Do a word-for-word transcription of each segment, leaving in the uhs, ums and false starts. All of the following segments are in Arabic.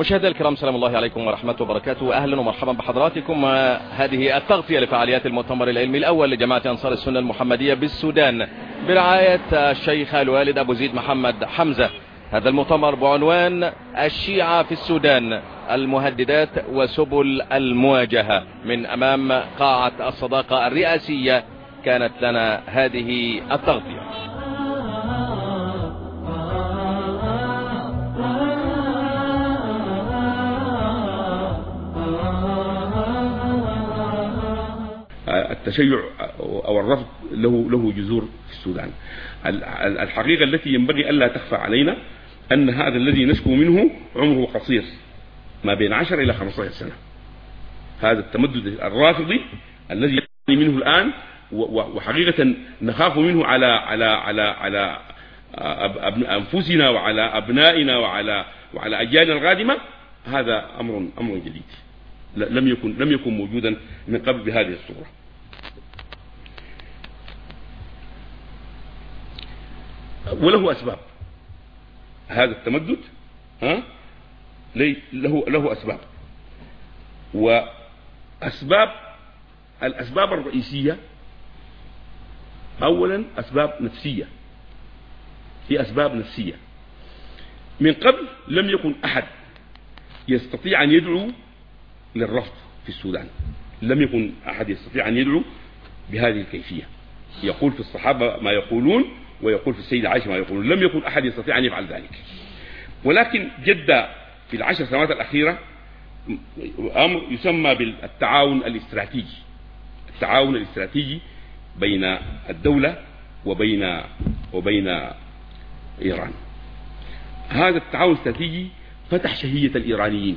مشاهدينا الكرام، سلام الله عليكم ورحمة وبركاته. أهلا ومرحبا بحضراتكم. هذه التغطية لفعاليات المؤتمر العلمي الأول لجماعة أنصار السنة المحمدية بالسودان برعاية الشيخ الوالد أبو زيد محمد حمزة. هذا المؤتمر بعنوان الشيعة في السودان، المهددات وسبل المواجهة. من أمام قاعة الصداقة الرئاسية كانت لنا هذه التغطية. التشيع أو الرفض له له جذور في السودان. الحقيقة التي ينبغي ألا تخفى علينا أن هذا الذي نشكو منه عمره قصير، ما بين عشر إلى خمسة عشر سنة. هذا التمدد الرافضي الذي يعاني منه الآن، وحقيقة نخاف منه على على على على أنفسنا وعلى أبنائنا وعلى وعلى أجيالنا القادمة، هذا أمر أمر جديد لم يكن لم يكن موجودا من قبل بهذه الصورة. وله أسباب هذا التمدد، ها له له أسباب. وأسباب الأسباب الرئيسية أولا أسباب نفسية. هي أسباب نفسية. من قبل لم يكن أحد يستطيع أن يدعو للرفض في السودان، لم يكن أحد يستطيع أن يدعو بهذه الكيفية. يقول في الصحابة ما يقولون ويقول في السيدة عائشة ما يقولون، لم يكن أحد يستطيع أن يفعل ذلك. ولكن جد في العشر سنوات الأخيرة أمر يسمى بالتعاون الاستراتيجي. التعاون الاستراتيجي بين الدولة وبين وبين إيران. هذا التعاون الاستراتيجي فتح شهية الإيرانيين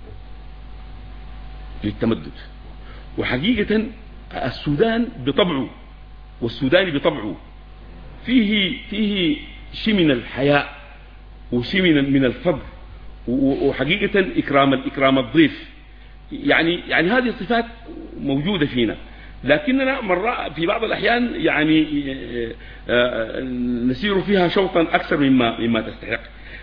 للتمدد. وحقيقة السودان بطبعه والسوداني بطبعه فيه فيه شيء من الحياء وشيء من من الفضل، وحقيقة إكرام الإكرام الضيف. يعني يعني هذه الصفات موجودة فينا، لكننا مرة في بعض الأحيان يعني نسير فيها شوطا أكثر مما مما تستحق.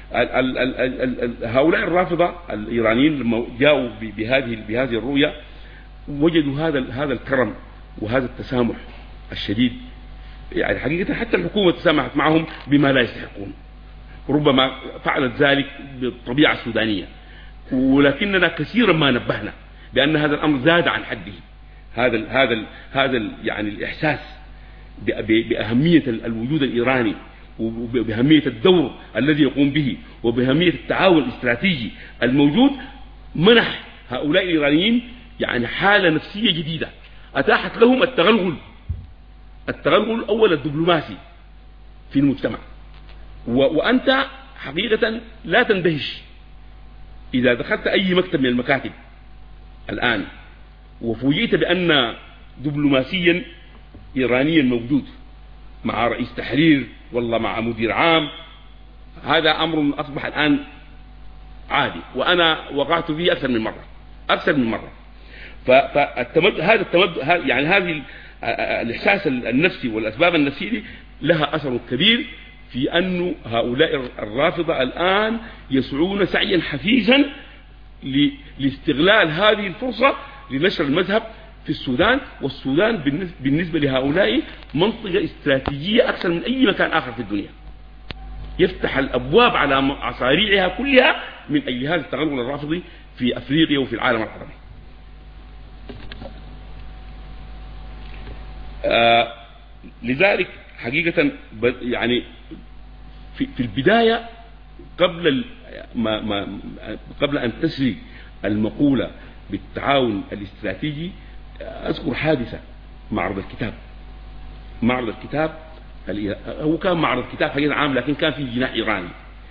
هؤلاء الرافضة الإيرانيين لما جاءوا بهذه بهذه الرؤية وجدوا هذا هذا الكرم وهذا التسامح الشديد. يعني حقيقة حتى الحكومة تسامحت معهم بما لا يستحقون، ربما فعلت ذلك بالطبيعة السودانية، ولكننا كثيرا ما نبهنا بأن هذا الأمر زاد عن حده. هذا ال هذا ال هذا ال يعني الإحساس بأهمية الوجود الإيراني وبأهمية الدور الذي يقوم به وبأهمية التعاون الاستراتيجي الموجود منح هؤلاء الإيرانيين يعني حالة نفسية جديدة أتاحت لهم التغلغل التغلغل أول الدبلوماسي في المجتمع. وأنت حقيقة لا تندهش إذا دخلت أي مكتب من المكاتب الآن وفوجئت بأن دبلوماسيا إيرانيا موجود مع رئيس تحرير والله مع مدير عام. هذا أمر أصبح الآن عادي، وأنا وقعت فيه أكثر من مرة أكثر من مرة. فالتمد هذا التمد يعني هذه الإحساس النفسي والأسباب النفسية دي لها أثر كبير في أن هؤلاء الرافضة الآن يسعون سعيا حثيثا لاستغلال هذه الفرصة لنشر المذهب في السودان. والسودان بالنسبة لهؤلاء منطقة استراتيجية أكثر من أي مكان آخر في الدنيا، يفتح الأبواب على أصاريعها كلها من أجل هذا التغلغل الرافضي في أفريقيا وفي العالم العربي. آه لذلك حقيقة يعني في, في البداية قبل ما ما قبل أن تسري المقولة بالتعاون الاستراتيجي أذكر حادثة معرض الكتاب. معرض الكتاب هو كان معرض كتاب حقيقة عام، لكن كان فيه جناح إيراني،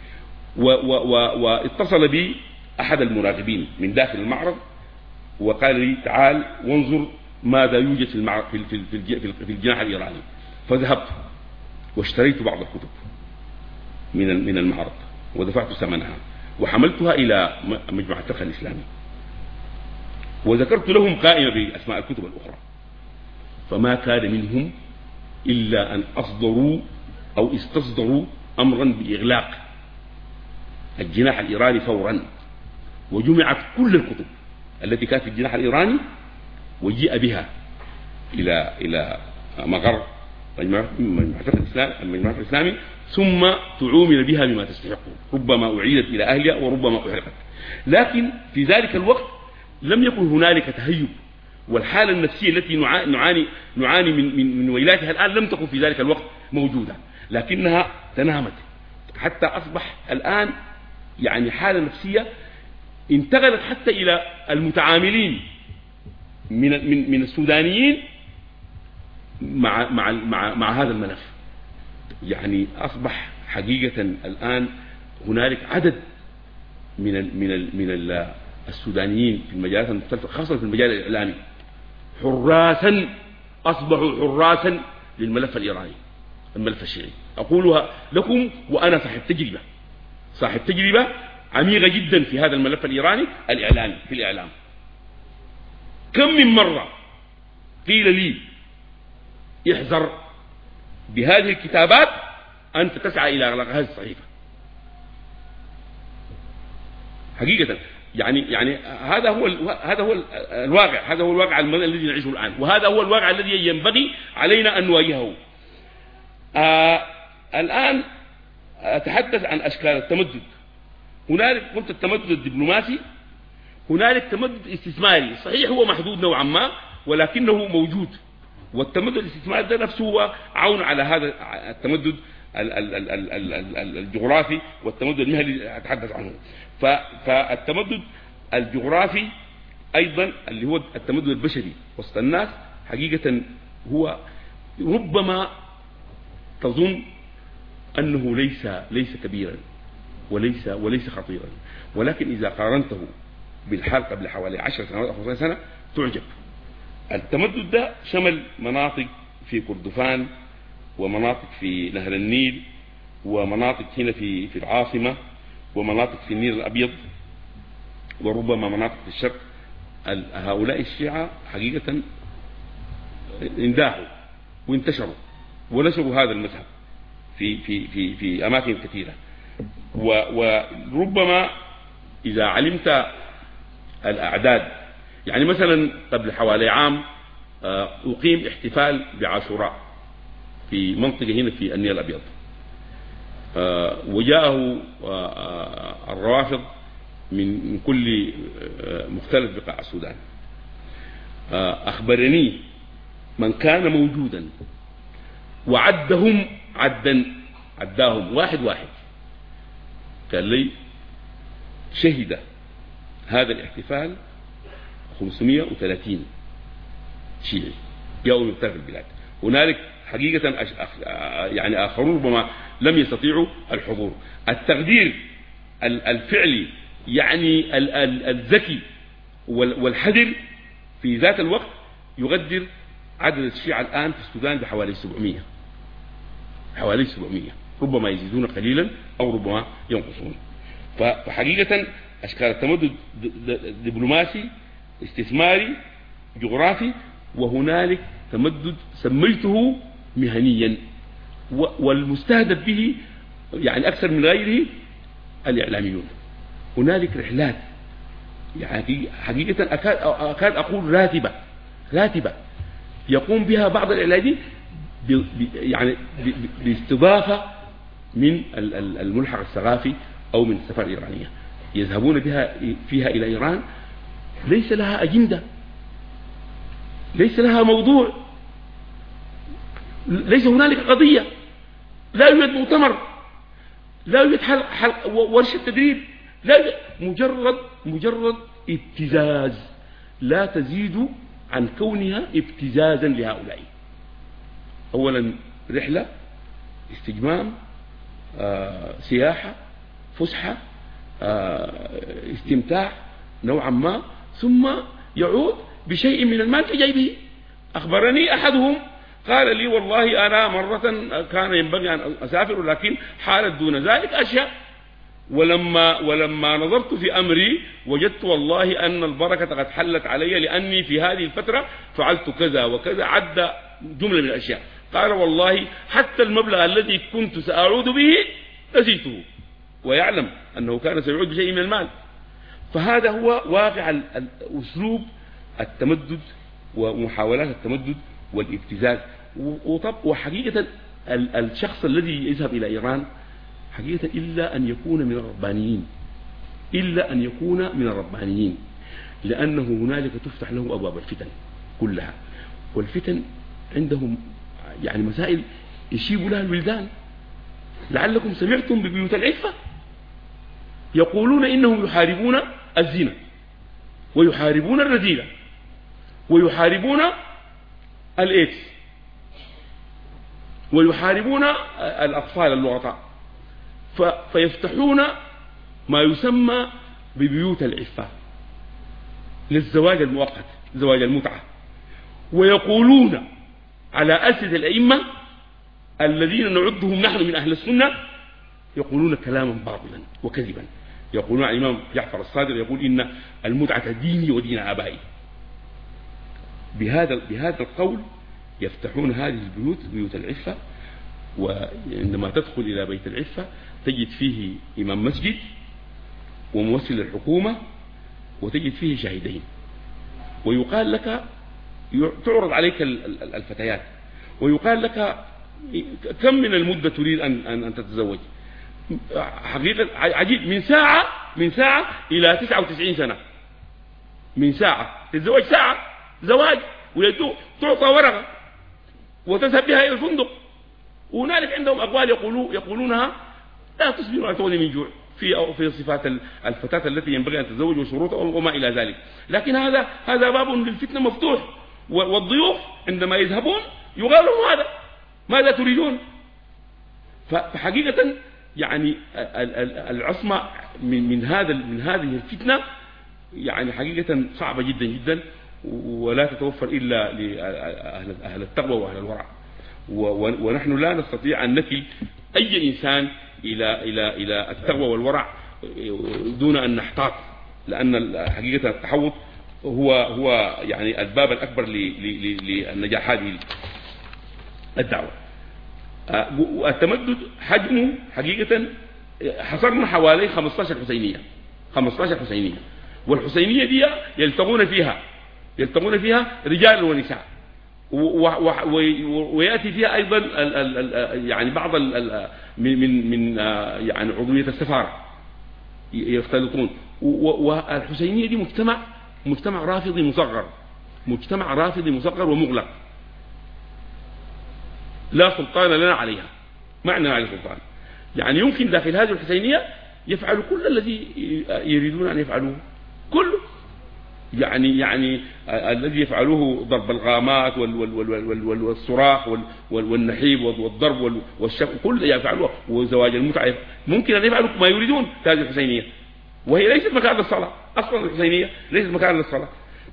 واتصل بي أحد المراقبين من داخل المعرض وقال لي تعال وانظر ماذا يوجد في المعرض في في في الجناح الإيراني. فذهبت واشتريت بعض الكتب من من المعرض ودفعت ثمنها وحملتها إلى مجمع الفقه الإسلامي، وذكرت لهم قائمة بأسماء الكتب الأخرى، فما كان منهم إلا أن أصدروا أو استصدروا أمرا بإغلاق الجناح الإيراني فورا وجمعت كل الكتب التي كانت في الجناح الإيراني وجيء بها إلى إلى مقر مجمع الإسلام المجمع الإسلامي، ثم تعومل بها بما تستحقه، ربما أعيدت إلى أهلها وربما أحرقت. لكن في ذلك الوقت لم يكن هنالك تهيب، والحالة النفسية التي نعاني نعاني من من من ويلاتها الآن لم تكن في ذلك الوقت موجودة، لكنها تنامت حتى أصبح الآن يعني حالة نفسية انتقلت حتى إلى المتعاملين من من من السودانيين مع مع مع, مع هذا الملف. يعني أصبح حقيقة الآن هنالك عدد من ال من ال من ال السودانيين في المجالات المختلفة، خاصة في المجال الإعلامي، حراسا أصبحوا حراسا للملف الإيراني، الملف الشيعي. أقولها لكم وأنا صاحب تجربة صاحب تجربة عميقة جدا في هذا الملف الإيراني الإعلامي في الإعلام. كم من مرة قيل لي احذر بهذه الكتابات أنت تسعى إلى إغلاق هذه الصحيفة. حقيقة يعني يعني هذا هو هذا هو الواقع، هذا هو الواقع الذي نعيشه الآن، وهذا هو الواقع الذي ينبغي علينا أن نواجهه. آه الآن أتحدث عن أشكال التمدد. هنالك قلت التمدد الدبلوماسي، هنالك تمدد استثماري، صحيح هو محدود نوعا ما ولكنه موجود، والتمدد الاستثماري ده نفسه هو عون على هذا التمدد الجغرافي والتمدد المهني اللي أتحدث عنه. فالتمدد الجغرافي أيضا اللي هو التمدد البشري وسط الناس حقيقة هو ربما تظن أنه ليس ليس كبيرا وليس وليس خطيرا، ولكن إذا قارنته بالحال قبل حوالي عشر سنوات أو خمسين سنة تعجب. التمدد ده شمل مناطق في كردفان، ومناطق في نهر النيل، ومناطق هنا في في العاصمة، ومناطق في النيل الأبيض، وربما مناطق في الشرق. هؤلاء الشيعة حقيقة انداحوا وانتشروا ونشروا هذا المذهب في في في في أماكن كثيرة. وربما إذا علمت الأعداد، يعني مثلا قبل حوالي عام أقيم احتفال بعاشوراء في منطقة هنا في النيل الأبيض، وجاءه الروافض من كل مختلف بقاع السودان. أخبرني من كان موجودا وعدهم عدا عداهم واحد واحد، قال لي شهد هذا الاحتفال خمسمائة وثلاثين شيعي جاءوا من مختلف البلاد. هنالك حقيقة يعني آخرون ربما لم يستطيعوا الحضور. التقدير الفعلي يعني الذكي والحذر في ذات الوقت يقدر عدد الشيعة الآن في السودان بحوالي سبعمائة، حوالي سبعمائة، ربما يزيدون قليلا أو ربما ينقصون. فحقيقة أشكال التمدد دبلوماسي، استثماري، جغرافي، وهنالك تمدد سميته مهنيا، والمستهدف به يعني أكثر من غيره الإعلاميون. هنالك رحلات يعني حقيقة أكاد, أكاد أقول راتبة راتبة يقوم بها بعض الإعلاميين يعني باستضافة من الملحق الثقافي أو من السفارة الإيرانية، يذهبون بها فيها إلى إيران، ليس لها أجندة، ليس لها موضوع، ليس هنالك قضية، لا يوجد مؤتمر، لا يوجد حلق حلق ورشة تدريب، لا يوجد مجرد مجرد ابتزاز لا تزيد عن كونها ابتزازا لهؤلاء. أولا رحلة، استجمام، آه، سياحة، فسحة، آه، استمتاع نوعا ما، ثم يعود بشيء من المال في جيبه. أخبرني أحدهم قال لي والله أنا مرة كان ينبغي أن أسافر ولكن حالت دون ذلك أشياء، ولما ولما نظرت في أمري وجدت والله أن البركة قد حلت علي لأني في هذه الفترة فعلت كذا وكذا، عد جملة من الأشياء. قال والله حتى المبلغ الذي كنت سأعود به نسيته، ويعلم أنه كان سيعود بشيء من المال. فهذا هو واقع أسلوب التمدد ومحاولات التمدد والابتزاز. وطب وحقيقة الشخص الذي يذهب إلى إيران حقيقة إلا أن يكون من الربانيين، إلا أن يكون من الربانيين، لأنه هنالك تفتح له أبواب الفتن كلها، والفتن عندهم يعني مسائل يشيب لها الولدان. لعلكم سمعتم ببيوت العفة يقولون إنهم يحاربون الزنا ويحاربون الرذيلة ويحاربون الإيدز ويحاربون الأطفال اللغطاء، فيفتحون ما يسمى ببيوت العفة للزواج المؤقت، زواج المتعة، ويقولون على أسد الأئمة الذين نعدهم نحن من أهل السنة يقولون كلاما باطلا وكذبا. يقولون عن الإمام جعفر الصادق يقول إن المتعة ديني ودين آبائي. بهذا بهذا القول يفتحون هذه البيوت، بيوت العفة. وعندما تدخل إلى بيت العفة تجد فيه إمام مسجد وممثل الحكومة وتجد فيه شاهدين، ويقال لك تعرض عليك الفتيات ويقال لك كم من المدة تريد أن أن تتزوج. حقيقة عجيب، من ساعة من ساعة إلى تسعة وتسعين سنة، من ساعة تتزوج ساعة زواج، وتعطى ورقة وتذهب بها إلى الفندق. وهنالك عندهم أقوال يقولون يقولونها لا تصبر على تولي من جوع في في صفات الفتاة التي ينبغي أن تتزوج وشروطها وما إلى ذلك. لكن هذا هذا باب للفتنة مفتوح، والضيوف عندما يذهبون يقال لهم هذا ماذا تريدون. فحقيقة يعني العصمة من من هذا من هذه الفتنة يعني حقيقة صعبة جدا جدا، ولا تتوفر إلا لأهل أهل التقوى وأهل الورع. ونحن لا نستطيع أن نكل أي إنسان إلى إلى إلى التقوى والورع دون أن نحتاط، لأن حقيقة التحوط هو هو يعني الباب الأكبر للنجاح هذه الدعوة. التمدد حجمه حقيقة حصرنا حوالي خمسة عشر حسينية، خمسة عشر حسينية، والحسينية دي يلتقون فيها يلتقون فيها رجال ونساء، ويأتي فيها أيضا يعني بعض من من يعني عضوية السفارة يختلطون. والحسينية دي مجتمع مجتمع رافضي مصغر، مجتمع رافضي مصغر ومغلق، لا سلطان لنا عليها. معنى على سلطان يعني يمكن داخل هذه الحسينية يفعل كل الذي يريدون أن يفعلوه كله، يعني يعني الذي يفعلوه ضرب الغامات والصراخ والنحيب والضرب والشق كل يفعلوه، وزواج المتعة ممكن أن يفعلوا ما يريدون في هذه الحسينية، وهي ليست مكان للصلاة أصلا. الحسينية ليست مكان للصلاة.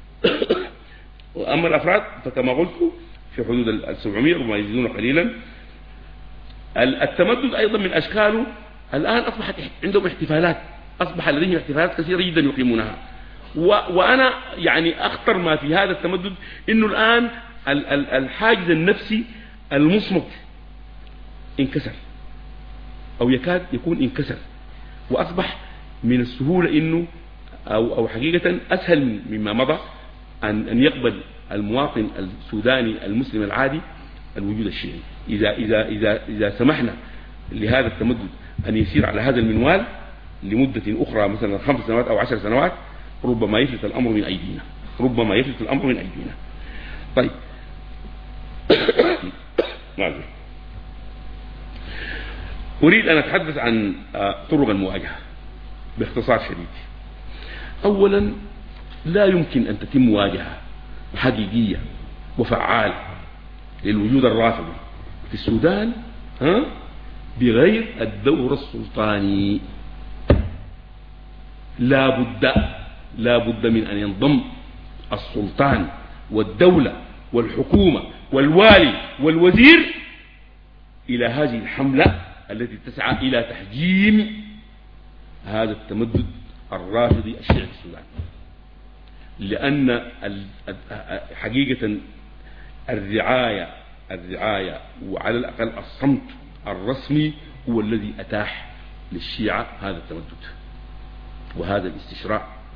أما الأفراد فكما قلت في حدود السبعمائة وما يزيدون قليلا. التمدد أيضا من أشكاله الآن أصبحت عندهم احتفالات، أصبح لديهم احتفالات كثيرة جدا يقيمونها. وأنا يعني أخطر ما في هذا التمدد إنه الآن الحاجز النفسي المصمت انكسر أو يكاد يكون انكسر، وأصبح من السهولة إنه أو أو حقيقة أسهل مما مضى أن أن يقبل المواطن السوداني المسلم العادي الوجود الشيعي. إذا إذا إذا إذا سمحنا لهذا التمدد أن يسير على هذا المنوال لمدة أخرى مثلا خمس سنوات أو عشر سنوات ربما يفلت الأمر من أيدينا، ربما يفلت الأمر من أيدينا. طيب معذرة. أريد أن أتحدث عن طرق المواجهة باختصار شديد. أولا لا يمكن أن تتم مواجهة حقيقية وفعالة للوجود الرافضي في السودان ها بغير الدور السلطاني. لا بد لا بد من أن ينضم السلطان والدولة والحكومة والوالي والوزير إلى هذه الحملة التي تسعى إلى تحجيم هذا التمدد الرافضي الشيعي في السودان، لأن حقيقة الرعاية الرعاية وعلى الأقل الصمت الرسمي هو الذي أتاح للشيعة هذا التمدد وهذا الاستشراع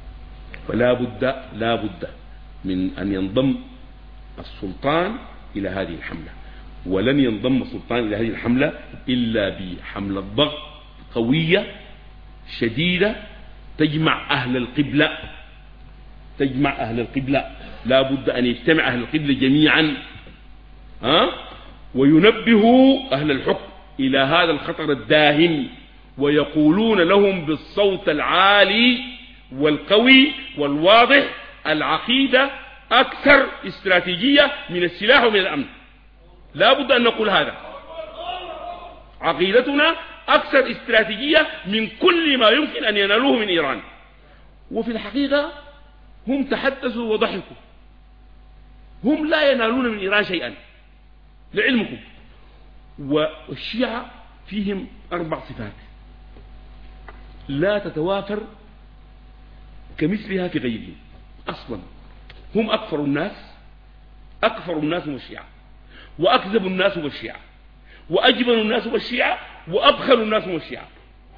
فلا بد لا بد من أن ينضم السلطان إلى هذه الحملة، ولن ينضم السلطان إلى هذه الحملة إلا بحملة ضغط قوية شديدة تجمع أهل القبلة تجمع أهل القبلة لا بد أن يجتمع أهل القبلة جميعا ها وينبهوا أهل الحكم إلى هذا الخطر الداهم، ويقولون لهم بالصوت العالي والقوي والواضح: العقيدة أكثر استراتيجية من السلاح ومن الأمن. لا بد أن نقول هذا، عقيدتنا أكثر استراتيجية من كل ما يمكن أن ينالوه من إيران. وفي الحقيقة هم تحدثوا وضحكوا، هم لا ينالون من إيران شيئا لعلمكم. والشيعة فيهم أربع صفات لا تتوافر كمثلها في غيرهم أصلا. هم أكفر الناس أكفر الناس هم الشيعة، وأكذب الناس هم الشيعة، وأجبن الناس هم الشيعة، وأبخل الناس هم الشيعة.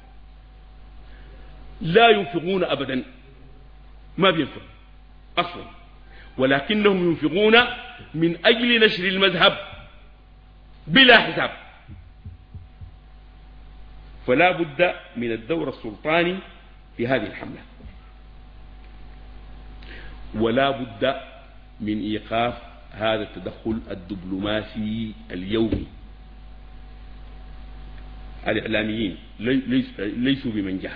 لا ينفقون أبدا، ما بينفق أصلا، ولكنهم ينفقون من أجل نشر المذهب بلا حساب. فلا بد من الدور السلطاني في هذه الحملة، ولا بد من إيقاف هذا التدخل الدبلوماسي اليومي. الإعلاميين ليسوا بمنجح،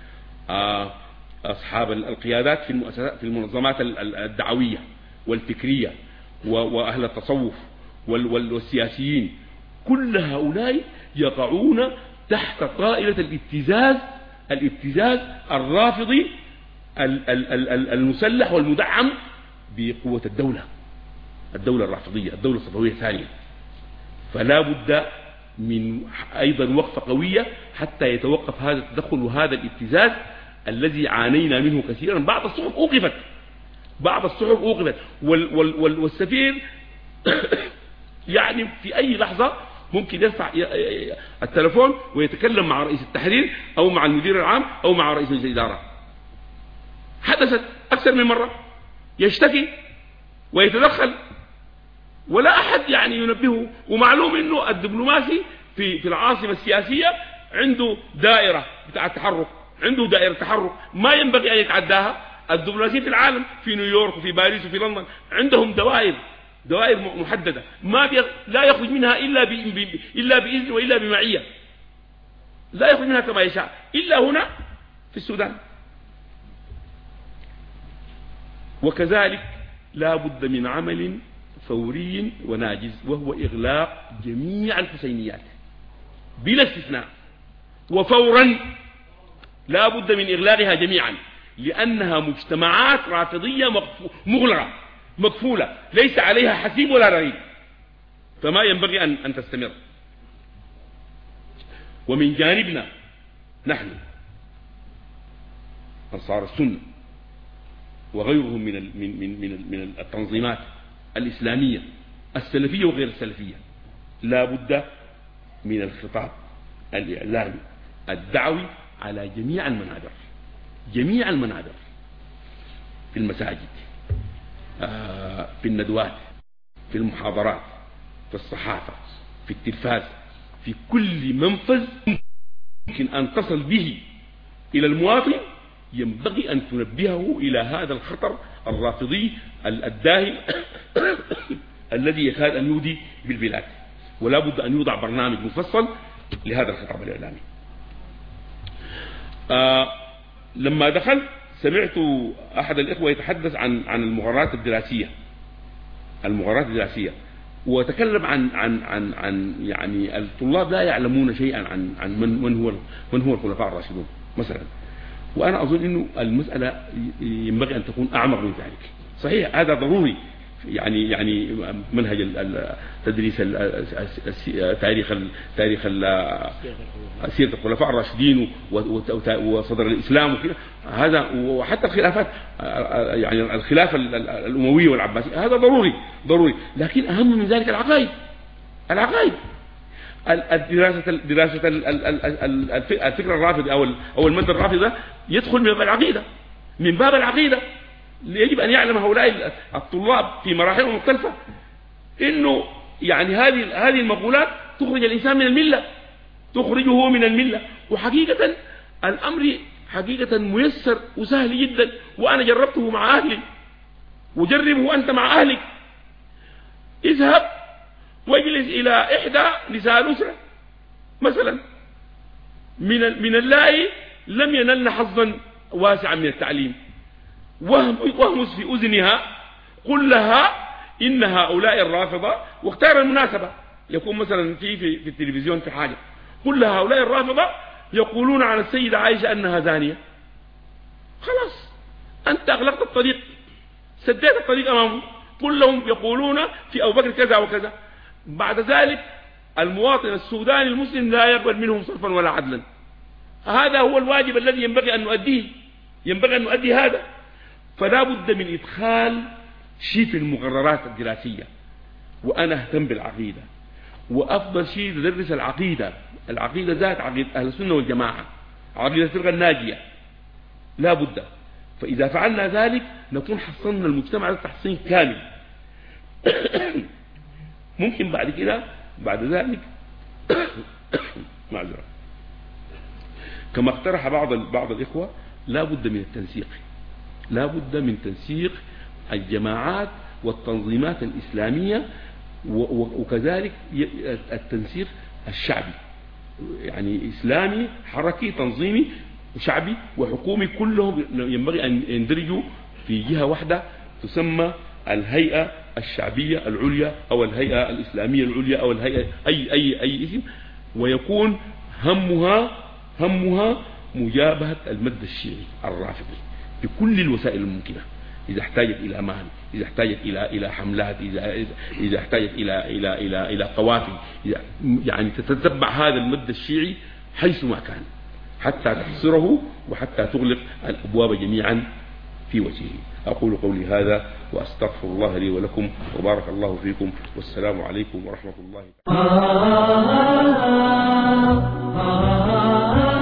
أصحاب القيادات في المؤسسات في المنظمات الدعوية والفكرية وأهل التصوف والسياسيين، كل هؤلاء يقعون تحت طائلة الابتزاز الابتزاز الرافضي المسلح والمدعم بقوة الدولة الدولة الرافضية، الدولة الصفوية الثانية. فلا بد من أيضا وقفة قوية حتى يتوقف هذا التدخل وهذا الابتزاز الذي عانينا منه كثيرا. بعض الصحف أوقفت بعض الصحف أوقفت وال وال وال والسفير يعني في أي لحظة ممكن يرفع التلفون ويتكلم مع رئيس التحرير أو مع المدير العام أو مع رئيس الإدارة. حدثت أكثر من مرة، يشتكي ويتدخل ولا أحد يعني ينبهه. ومعلوم أنه الدبلوماسي في في العاصمة السياسية عنده دائرة بتاع التحرك، عنده دائرة تحرك ما ينبغي أن يتعداها. الدبلوماسيين في العالم في نيويورك وفي باريس وفي لندن عندهم دوائر دوائر محددة ما بي... لا يخرج منها إلا ب... ب... إلا بإذن وإلا بمعية، لا يخرج منها كما يشاء إلا هنا في السودان. وكذلك لا بد من عمل فوري وناجز، وهو إغلاق جميع الحسينيات بلا استثناء، وفورا لا بد من إغلاقها جميعا، لأنها مجتمعات رافضية مغلقة مقفولة ليس عليها حسيب ولا رغيب، فما ينبغي أن, أن تستمر. ومن جانبنا نحن أنصار السنة وغيرهم من من من من التنظيمات الإسلامية السلفية وغير السلفية، لا بد من الخطاب الإعلامي الدعوي على جميع المنابر جميع المنابر في المساجد، في الندوات، في المحاضرات، في الصحافة، في التلفاز، في كل منفذ يمكن أن تصل به إلى المواطن ينبغي أن تنبهه إلى هذا الخطر الرافضي الداهم الذي يكاد أن يودي بالبلاد. ولا بد أن يوضع برنامج مفصل لهذا الخطاب الإعلامي. آه لما دخلت سمعت أحد الإخوة يتحدث عن عن المغارات الدراسية المغارات الدراسية وتكلم عن عن عن عن يعني الطلاب لا يعلمون شيئا عن عن من من هو من هو الخلفاء الراشدون مثلا. وأنا أظن إنه المسألة ينبغي أن تكون أعمق من ذلك. صحيح هذا ضروري، يعني يعني منهج تدريس تاريخ تاريخ سيرة الخلفاء الراشدين وصدر الإسلام وكذا، هذا وحتى الخلافات يعني الخلافة الأموية والعباسية هذا ضروري ضروري لكن أهم من ذلك العقائد العقائد الدراسة دراسة الفكر الرافضي أو أو المنهج الرافضي يدخل من باب العقيدة من باب العقيدة يجب أن يعلم هؤلاء الطلاب في مراحل مختلفة إنه يعني هذه هذه المقولات تخرج الإنسان من الملة، تخرجه من الملة. وحقيقة الأمر حقيقة ميسر وسهل جدا، وأنا جربته مع أهلي، وجربه أنت مع أهلك. اذهب واجلس إلى إحدى نساء الأسرة مثلا من من اللائي لم ينلن حظا واسعا من التعليم، واهمس في أذنها، قل لها إن هؤلاء الرافضة، واختار المناسبة يكون مثلا في في, في التلفزيون في حاجة، قل لها هؤلاء الرافضة يقولون عن السيدة عائشة أنها زانية. خلاص أنت أغلقت الطريق، سديت الطريق أمامهم. قل لهم يقولون في أبو بكر كذا وكذا. بعد ذلك المواطن السوداني المسلم لا يقبل منهم صرفا ولا عدلا. هذا هو الواجب الذي ينبغي أن نؤديه، ينبغي أن نؤدي هذا. فلا بد من إدخال شيء في المقررات الدراسية. وأنا أهتم بالعقيدة، وأفضل شيء ندرس العقيدة. العقيدة ذات عقيدة أهل السنة والجماعة، عقيدة الفرقة الناجية، لا بد. فإذا فعلنا ذلك نكون حصلنا المجتمع تحصين كامل. ممكن بعد كده بعد ذلك معذرة، كما اقترح بعض بعض الإخوة، لا بد من التنسيق، لا بد من تنسيق الجماعات والتنظيمات الإسلامية، وكذلك التنسيق الشعبي، يعني إسلامي حركي تنظيمي وشعبي وحكومي، كلهم ينبغي أن يندرجوا في جهة واحدة تسمى الهيئة الشعبية العليا أو الهيئة الإسلامية العليا أو الهيئة أي أي أي اسم، ويكون همها همها مجابهة المد الشيعي الرافضي بكل الوسائل الممكنة. إذا احتاجت إلى مال، إذا احتاجت إلى إلى حملات، إذا إذا احتاجت إلى إلى إلى إلى قوافل، يعني تتتبع هذا المد الشيعي حيثما كان حتى تحصره وحتى تغلق الأبواب جميعا في وجهه. أقول قولي هذا وأستغفر الله لي ولكم، وبارك الله فيكم، والسلام عليكم ورحمة الله.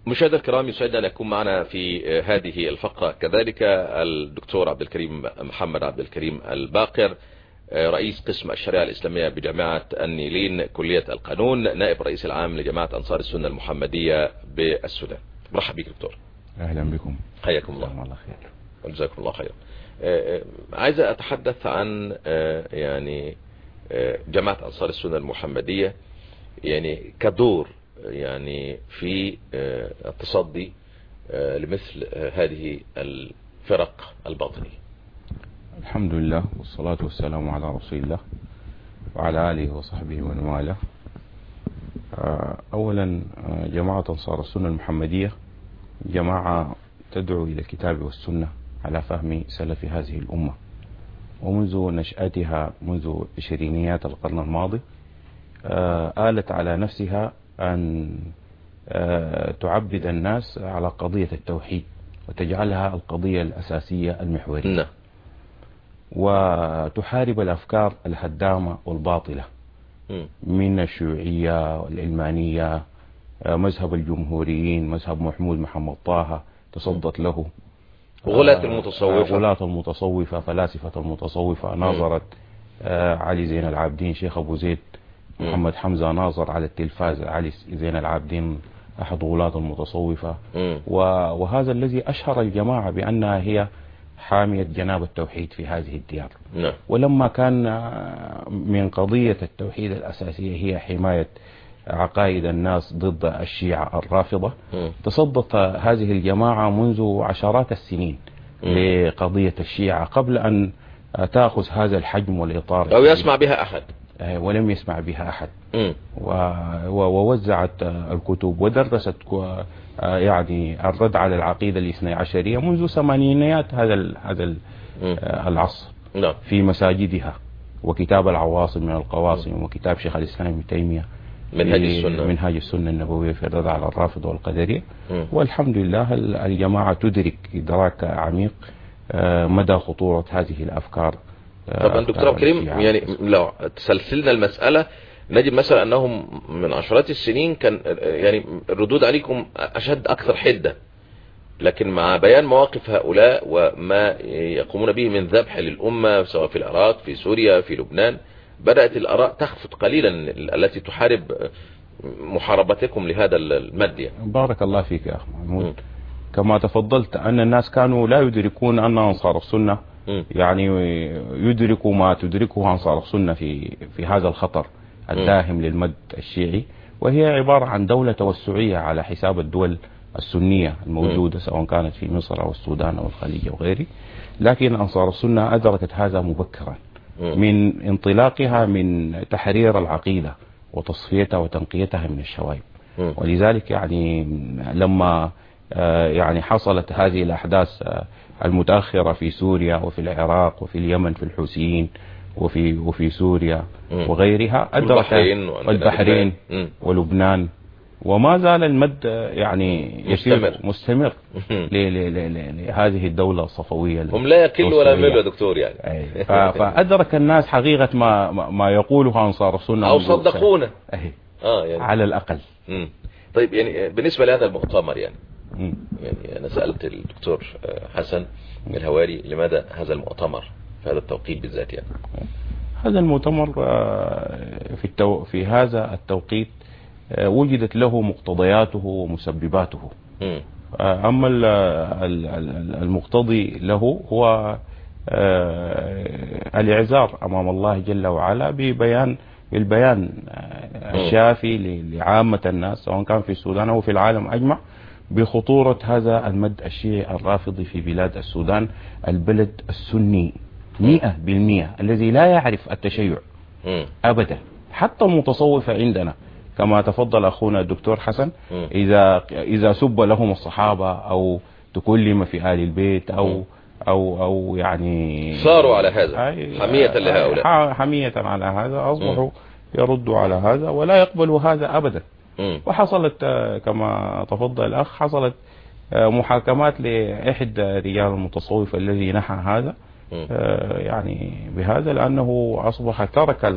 مشاهدينا الكرام، يسعدنا أن يكون معنا في هذه الفقرة كذلك الدكتور عبد الكريم محمد عبد الكريم الباقر، رئيس قسم الشريعة الإسلامية بجامعة النيلين كلية القانون، نائب رئيس العام لجماعة أنصار السنة المحمدية بالسودان. مرحبا بك دكتور. أهلا بكم. حياكم الله. الله خير. وجزاكم الله خير. عايز أتحدث عن يعني جماعة أنصار السنة المحمدية يعني كدور يعني في التصدي لمثل هذه الفرق الباطنية. الحمد لله والصلاة والسلام على رسول الله وعلى آله وصحبه ومن والاه. أولا جماعة أنصار السنة المحمدية جماعة تدعو إلى الكتاب والسنة على فهم سلف هذه الأمة، ومنذ نشأتها منذ عشرينيات القرن الماضي آلت على نفسها أن تعبد الناس على قضية التوحيد وتجعلها القضية الأساسية المحورية، نعم. وتحارب الأفكار الهدامة والباطلة من الشيوعية والعلمانية، مذهب الجمهوريين، مذهب محمود محمد طه تصدت له، غلاة المتصوفة غلاة المتصوفة فلاسفة المتصوفة ناظرت علي زين العابدين شيخ أبو زيد محمد حمزة ناظر على التلفاز علي زين العابدين أحد غلاة المتصوفة، وهذا الذي أشهر الجماعة بأنها هي حامية جناب التوحيد في هذه الديار. نعم. ولما كان من قضية التوحيد الأساسية هي حماية عقائد الناس ضد الشيعة الرافضة، م. تصدت هذه الجماعة منذ عشرات السنين م. لقضية الشيعة قبل أن تأخذ هذا الحجم والإطار أو يسمع بها أحد، ولم يسمع بها أحد. م. ووزعت الكتب ودرست يعني الرد على العقيدة الاثني عشرية منذ ثمانينيات هذا هذا العصر نعم. في مساجدها، وكتاب العواصم من القواصم وكتاب شيخ الإسلام ابن تيمية منهاج السنة منهاج السنة النبوية في الرد على الرافضة والقدرية. والحمد لله الجماعة تدرك إدراك عميق مدى خطورة هذه الأفكار. طبعا دكتور عبد الكريم، يعني لو تسلسلنا المسألة نجد مثلا أنهم من عشرات السنين كان يعني الردود عليكم أشد أكثر حدة، لكن مع بيان مواقف هؤلاء وما يقومون به من ذبح للأمة سواء في العراق في سوريا في لبنان بدأت الآراء تخفت قليلا التي تحارب محاربتكم لهذا المد. يعني. بارك الله فيك يا أخي محمود. كما تفضلت أن الناس كانوا لا يدركون أن أنصار السنة م. يعني يدركوا ما تدركه أنصار السنة في في هذا الخطر الداهم م. للمد الشيعي، وهي عبارة عن دولة توسعية على حساب الدول السنية الموجودة م. سواء كانت في مصر أو السودان أو الخليج أو غيره. لكن أنصار السنة أدركت هذا مبكرا من انطلاقها من تحرير العقيدة وتصفيتها وتنقيتها من الشوائب. ولذلك يعني لما يعني حصلت هذه الأحداث المتأخرة في سوريا وفي العراق وفي اليمن في الحوثيين وفي وفي سوريا وغيرها أدرك البحرين ولبنان، وما زال المد يعني مستمر مستمر لهذه الدولة الصفوية. هم لا يكلوا ولا يملوا يا دكتور يعني. فأدرك الناس حقيقة ما ما يقوله أنصار السنة أو صدقونا آه يعني على الأقل. مم. طيب يعني بالنسبة لهذا المؤتمر يعني مم. يعني أنا سألت الدكتور حسن الهواري لماذا هذا المؤتمر في هذا التوقيت بالذات يعني. هذا المؤتمر في التو... في هذا التوقيت وجدت له مقتضياته ومسبباته. م. أما المقتضي له هو الإعذار أمام الله جل وعلا ببيان بالبيان الشافي لعامة الناس سواء كان في السودان أو في العالم أجمع بخطورة هذا المد الشيعي الرافضي في بلاد السودان، البلد السني مئة بالمئة الذي لا يعرف التشيع أبدا. حتى المتصوفة عندنا كما تفضل أخونا الدكتور حسن إذا إذا سب لهم الصحابة أو تكلم في آل البيت أو أو أو يعني صاروا على هذا حمية لهؤلاء، حمية على هذا أصبحوا يردوا على هذا ولا يقبلوا هذا أبدا. وحصلت كما تفضل الأخ حصلت محاكمات لإحدى رجال المتصوف الذي نحى هذا يعني بهذا لأنه أصبح ترك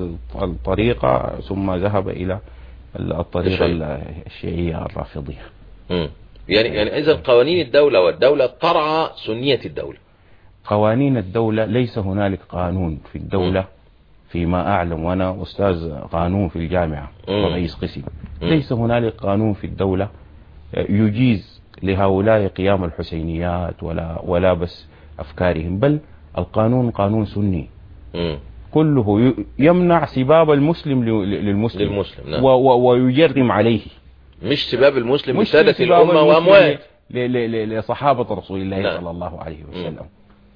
الطريقة ثم ذهب إلى الطريقة الشيعية الرافضية. يعني يعني إذا قوانين الدولة والدولة ترعى سنية الدولة. قوانين الدولة ليس هنالك قانون في الدولة م. فيما أعلم، وأنا أستاذ قانون في الجامعة ورئيس قسم، ليس هنالك قانون في الدولة يجيز لهؤلاء قيام الحسينيات ولا ولا بس أفكارهم، بل القانون قانون سني م. كله يمنع سباب المسلم للمسلم, للمسلم نعم. ويجرم عليه، مش سباب المسلم لسادة الأمة وأموات لصحابة رسول الله نعم. صلى الله عليه وسلم م.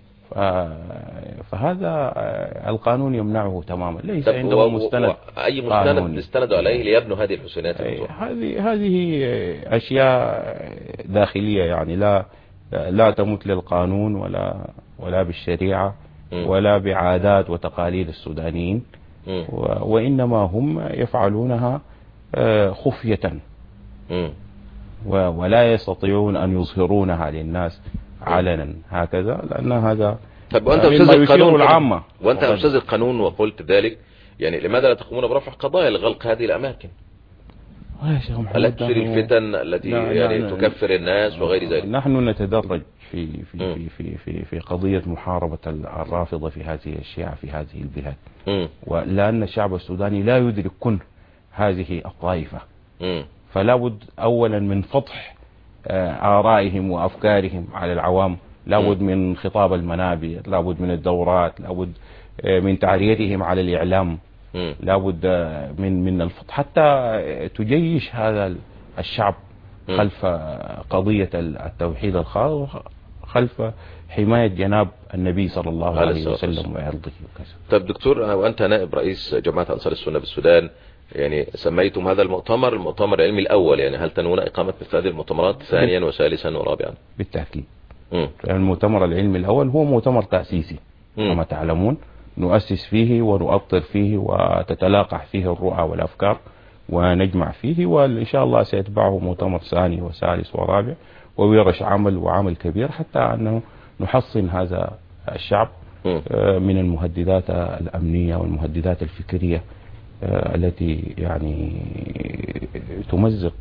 فهذا القانون يمنعه تماما، ليس عنده مستند. أي مستند استندوا عليه ليبنوا هذه الحسنات؟ هذه هذه أشياء داخلية، يعني لا لا تمت للقانون ولا ولا بالشريعة م. ولا بعادات وتقاليد السودانيين، م. وإنما هم يفعلونها خفية م. ولا يستطيعون أن يظهرونها للناس علنا هكذا، لأن هذا طب وأنت أستاذ القانون العامة وأنت أستاذ القانون وقلت ذلك، يعني لماذا لا تقومون برفع قضايا لغلق هذه الأماكن التي تثير الفتن التي يعني تكفر الناس وغير ذلك؟ نحن نتدرج في في في في في, في قضية محاربة الرافضة في هذه الشيعة في هذه البلاد، م. ولأن الشعب السوداني لا يدرك كن هذه الطائفة، م. فلا بد أولا من فضح آرائهم وأفكارهم على العوام، لابد من خطاب المنابر، لابد من الدورات، لابد من تعريتهم على الإعلام، لابد من من الفضح حتى تجيش هذا الشعب خلف قضية التوحيد الخالص، خلف حماية جناب النبي صلى الله عليه وسلم وعرضه وكذا. طيب دكتور، وأنت نائب رئيس جماعة أنصار السنة بالسودان، يعني سميتم هذا المؤتمر المؤتمر العلمي الأول، يعني هل تنوون إقامة مثل هذه المؤتمرات ثانيا وثالثا ورابعا؟ بالتأكيد. م. المؤتمر العلمي الأول هو مؤتمر تأسيسي م. كما تعلمون، نؤسس فيه ونؤطر فيه وتتلاقح فيه الرؤى والأفكار ونجمع فيه، وإن شاء الله سيتبعه مؤتمر ثاني وثالث ورابع وورش عمل وعمل كبير، حتى أنه نحصن هذا الشعب م. من المهددات الأمنية والمهددات الفكرية التي يعني تمزق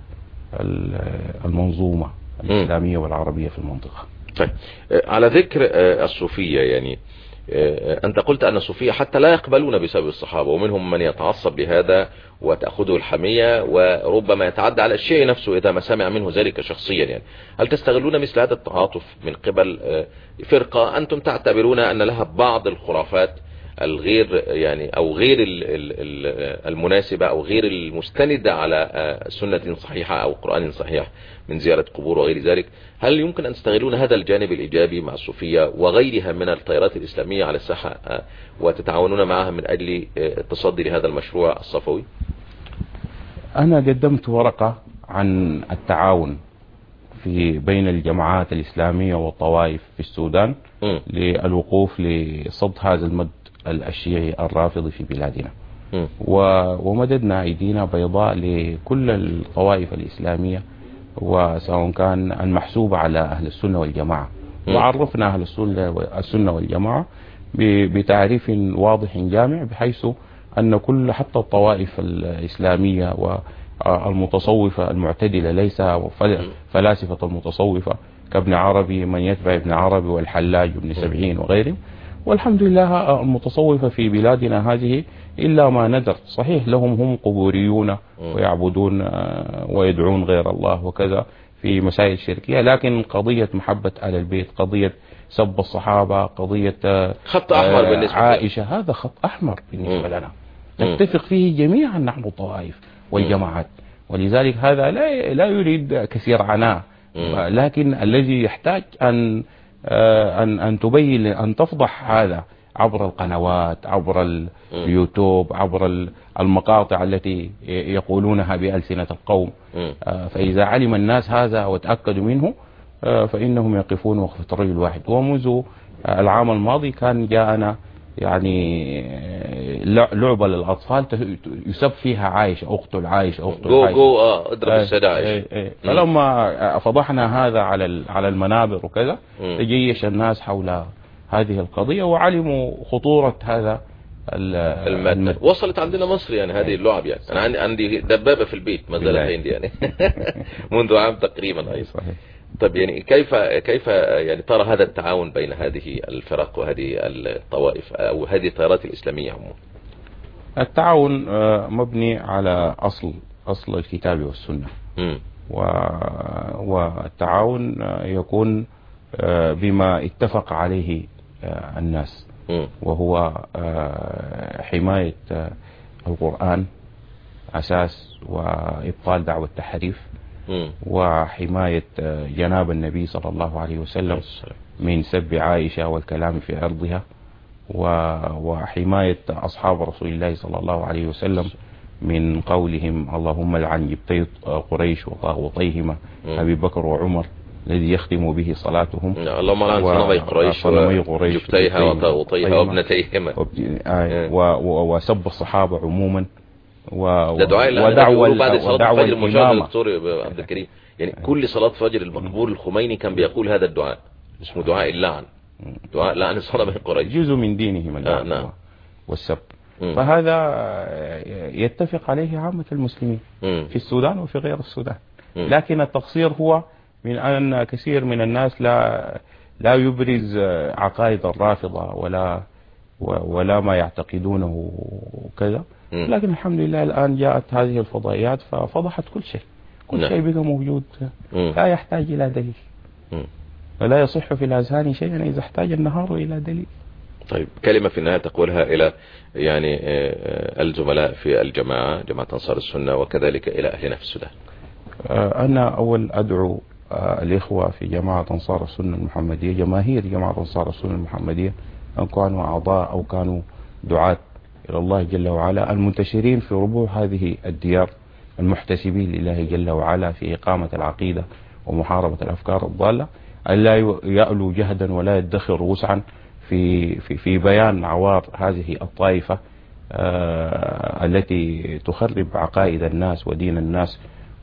المنظومة الإسلامية والعربية في المنطقة. طيب، على ذكر الصوفية، يعني أنت قلت أن الصوفية حتى لا يقبلون بسبب الصحابة، ومنهم من يتعصب لهذا وتأخذه الحمية وربما يتعدى على الشيء نفسه إذا ما سمع منه ذلك شخصيا. يعني هل تستغلون مثل هذا التعاطف من قبل فرقة أنتم تعتبرون أن لها بعض الخرافات الغير يعني أو غير المناسبة أو غير المستندة على سنة صحيحة أو قرآن صحيح من زيارة قبور وغير ذلك؟ هل يمكن أن تستغلون هذا الجانب الإيجابي مع الصوفية وغيرها من التيارات الإسلامية على الساحة وتتعاونون معها من أجل التصدي لهذا المشروع الصفوي؟ أنا قدمت ورقة عن التعاون في بين الجماعات الإسلامية والطوائف في السودان م. للوقوف لصد هذا المد الشيعي الرافضي في بلادنا، م. ومددنا أيدينا بيضاء لكل الطوائف الإسلامية، وسواء كان المحسوبة على أهل السنة والجماعة، م. وعرفنا أهل السنة والجماعة بتعريف واضح جامع، بحيث أن كل حتى الطوائف الإسلامية والمتصوفة المعتدلة، ليس فلاسفة المتصوفة كابن عربي، من يتبع ابن عربي والحلاج وابن سبعين وغيرهم، والحمد لله المتصوفة في بلادنا هذه إلا ما ندر، صحيح لهم هم قبوريون ويعبدون ويدعون غير الله وكذا في مسائل شركية، لكن قضية محبة آل البيت، قضية سب الصحابة، قضية خط أحمر بالنسبة عائشة، هذا خط أحمر بالنسبة لنا، نتفق فيه جميعا نحن الطوائف والجماعات، ولذلك هذا لا لا يريد كثير عناء، لكن الذي يحتاج أن أن أن تبين، أن تفضح هذا عبر القنوات، عبر اليوتيوب، عبر المقاطع التي يقولونها بألسنة القوم، فإذا علم الناس هذا وتأكدوا منه فإنهم يقفون وقفة رجل واحد. ومنذ العام الماضي كان جاءنا يعني لعبة للأطفال يسب فيها عائشة، أقتل عائشة، أقتل جو عائشة، جو اه اضرب السيدة عائشة. فلما فضحنا هذا على على المنابر وكذا، تجيش الناس حول هذه القضية وعلموا خطورة هذا المادة. المادة وصلت عندنا مصر يعني هذه اللعب يعني. أنا عندي عندي دبابة في البيت ما زالت عندي يعني منذ عام تقريبا أيضا. طيب يعني كيف كيف يعني ترى هذا التعاون بين هذه الفرق وهذه الطوائف أو هذه التيارات الإسلامية عموما؟ التعاون مبني على أصل أصل الكتاب والسنة. م. والتعاون يكون بما اتفق عليه الناس، وهو حماية القرآن أساس، وإبطال دعوة التحريف، وحماية جناب النبي صلى الله عليه وسلم من سب عائشة والكلام في عرضها، وحماية أصحاب رسول الله صلى الله عليه وسلم من قولهم اللهم لعن جبتي قريش وطاغوتيهما أبي بكر وعمر الذي يختم به صلاتهم. اللهم لعن صنمي قريش وجبتيها وطاغوتيها وابنتيهما، وسب الصحابة عموما، ودعوة بعد صلاة الفجر المشاهد دكتور عبد الكريم يعني كل صلاة فجر المقبول الخميني كان بيقول هذا الدعاء اسمه دعاء اللعن، دعاء لعن صنمي قريش، جزء من دينهم اللعن آه والسب. م. فهذا يتفق عليه عامة المسلمين م. في السودان وفي غير السودان. م. لكن التقصير هو من أن كثير من الناس لا لا يبرز عقائد الرافضة ولا ولا ما يعتقدونه وكذا. لكن الحمد لله الآن جاءت هذه الفضائيات ففضحت كل شيء، كل شيء بقى موجود، لا يحتاج إلى دليل، ولا يصح في الأذهان شيئا إذا احتاج النهار إلى دليل. طيب كلمة في النهاية تقولها إلى يعني الزملاء في الجماعة جماعة أنصار السنة وكذلك إلى أهلنا في السودان. أنا أول أدعو الإخوة في جماعة أنصار السنة المحمدية، جماهير جماعة أنصار السنة المحمدية، أن كانوا أعضاء أو كانوا دعاة إلى الله جل وعلا المنتشرين في ربوع هذه الديار، المحتسبين لله جل وعلا في إقامة العقيدة ومحاربة الأفكار الضالة، أن لا يألوا جهدا ولا يدخر وسعا في في في بيان عوار هذه الطائفة آه التي تخرب عقائد الناس ودين الناس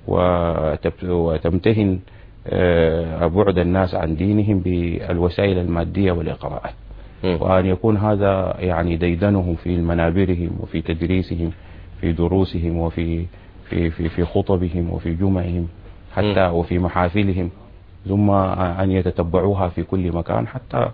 وتمتهن آه بعد الناس عن دينهم بالوسائل المادية والإقراءات، وأن يكون هذا يعني ديدنهم في منابرهم وفي تدريسهم في دروسهم وفي في في في خطبهم وفي جمعهم حتى وفي محافلهم، ثم أن يتتبعوها في كل مكان حتى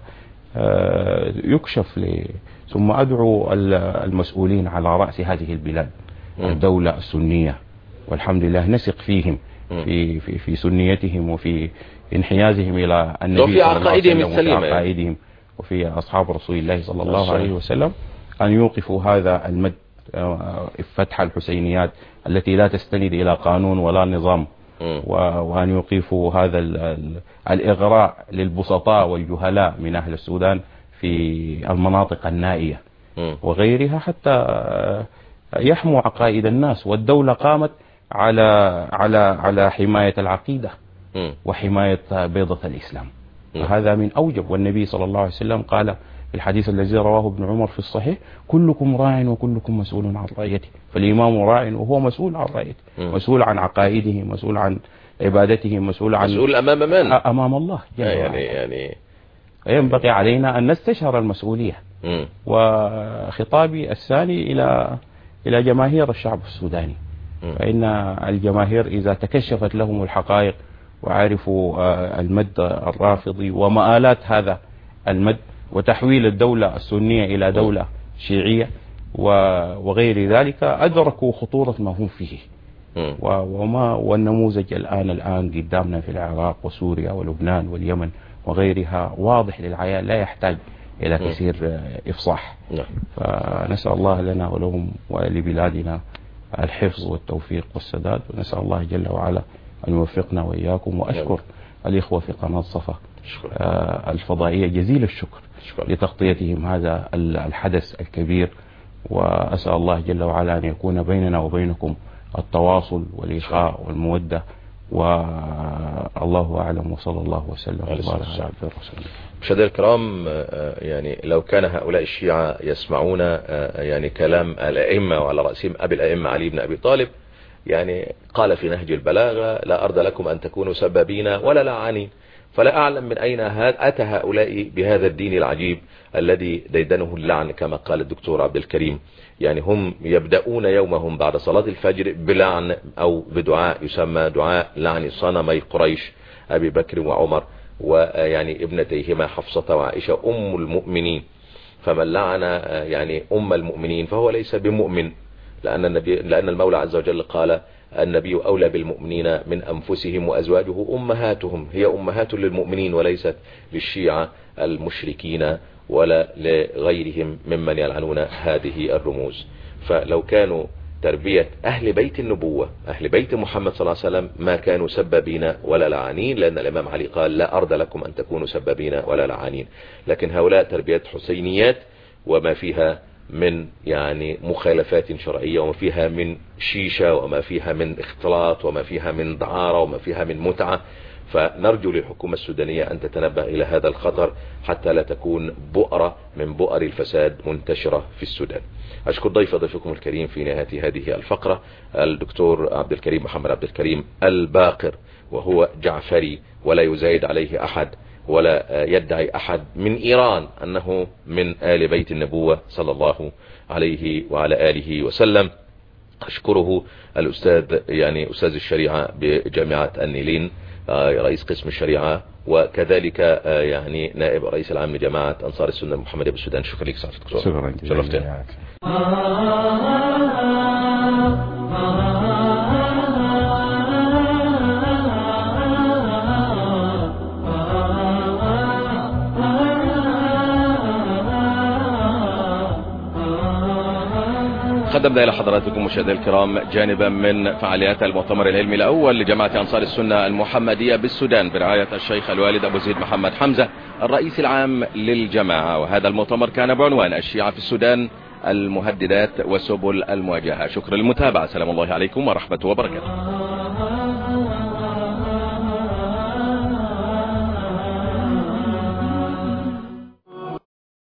يكشف لي. ثم أدعو المسؤولين على رأس هذه البلاد، الدولة السنية، والحمد لله نثق فيهم في في في سنيتهم وفي انحيازهم إلى النبي وفي عقائدهم السليمة وفي عقائدهم وفي أصحاب رسول الله صلى الله عليه وسلم، أن يوقفوا هذا المد فتح الحسينيات التي لا تستند إلى قانون ولا نظام، وأن يوقفوا هذا الإغراء للبسطاء والجهلاء من أهل السودان في المناطق النائية وغيرها، حتى يحموا عقائد الناس. والدولة قامت على على على حماية العقيدة وحماية بيضة الإسلام، فهذا من أوجب. والنبي صلى الله عليه وسلم قال في الحديث الذي رواه ابن عمر في الصحيح: كلكم راع وكلكم مسؤول عن رعيته. فالإمام راع وهو مسؤول عن رعيته، مسؤول عن عقائده، مسؤول عن عبادته، مسؤول عن مسؤول أمام من؟ أمام الله جل وعلا. يعني يعني ينبغي علينا أن نستشعر المسؤولية. م. وخطابي الثاني إلى إلى جماهير الشعب السوداني، م. فإن الجماهير إذا تكشفت لهم الحقائق وعرفوا المد الرافضي ومآلات هذا المد وتحويل الدولة السنية إلى دولة شيعية وغير ذلك، أدركوا خطورة ما هم فيه. وما والنموذج الآن الآن قدامنا في العراق وسوريا ولبنان واليمن وغيرها واضح للعيان، لا يحتاج إلى كثير إفصاح. فنسأل الله لنا ولهم ولبلادنا الحفظ والتوفيق والسداد، ونسأل الله جل وعلا أن يوفقنا وإياكم. وأشكر الإخوة في قناة صفا الفضائية جزيل الشكر لتغطيتهم هذا الحدث الكبير، وأسأل الله جل وعلا أن يكون بيننا وبينكم التواصل والإخاء والمودة، والله أعلم. وصلى الله وسلم على عبد الرسول. مشاهدينا الكرام، يعني لو كان هؤلاء الشيعة يسمعون يعني كلام الأئمة وعلى رأسهم أبي الأئمة علي بن أبي طالب، يعني قال في نهج البلاغة: لا أرض لكم أن تكونوا سبابين ولا لعانين. فلا أعلم من أين أتى هؤلاء بهذا الدين العجيب الذي ديدنه اللعن كما قال الدكتور عبد الكريم. يعني هم يبدأون يومهم بعد صلاة الفجر بلعن أو بدعاء يسمى دعاء لعن صنمي قريش أبي بكر وعمر، ويعني ابنتيهما حفصة وعائشة أم المؤمنين. فمن لعن يعني أم المؤمنين فهو ليس بمؤمن، لأن النبي لأن المولى عز وجل قال النبي أولى بالمؤمنين من أنفسهم وأزواجه أمهاتهم، هي أمهات للمؤمنين وليست للشيعة المشركين ولا لغيرهم ممن يلعنون هذه الرموز. فلو كانوا تربية أهل بيت النبوة أهل بيت محمد صلى الله عليه وسلم ما كانوا سبابين ولا لعانين، لأن الإمام علي قال لا أرض لكم أن تكونوا سبابين ولا لعانين. لكن هؤلاء تربية حسينيات وما فيها من يعني مخالفات شرعية، وما فيها من شيشة، وما فيها من اختلاط، وما فيها من دعارة، وما فيها من متعة. فنرجو للحكومة السودانية أن تتنبه إلى هذا الخطر حتى لا تكون بؤرة من بؤر الفساد منتشرة في السودان. أشكر ضيف ضيفكم الكريم في نهاية هذه الفقرة الدكتور عبد الكريم محمد عبد الكريم الباقر، وهو جعفري ولا يزايد عليه أحد ولا يدعي أحد من إيران أنه من آل بيت النبوة صلى الله عليه وعلى آله وسلم. أشكره الأستاذ يعني أستاذ الشريعة بجامعة النيلين رئيس قسم الشريعة، وكذلك يعني نائب رئيس العام لجماعة أنصار السنة المحمدية بالسودان. شكرا لك سعادة الدكتور. شكرا شرفتنا. قدمنا إلى حضراتكم مشاهدينا الكرام جانبا من فعاليات المؤتمر العلمي الأول لجماعة أنصار السنة المحمدية بالسودان برعاية الشيخ الوالد أبو زيد محمد حمزة الرئيس العام للجماعة. وهذا المؤتمر كان بعنوان الشيعة في السودان المهددات وسبل المواجهة. شكرا للمتابعة. سلام الله عليكم ورحمة وبركاته.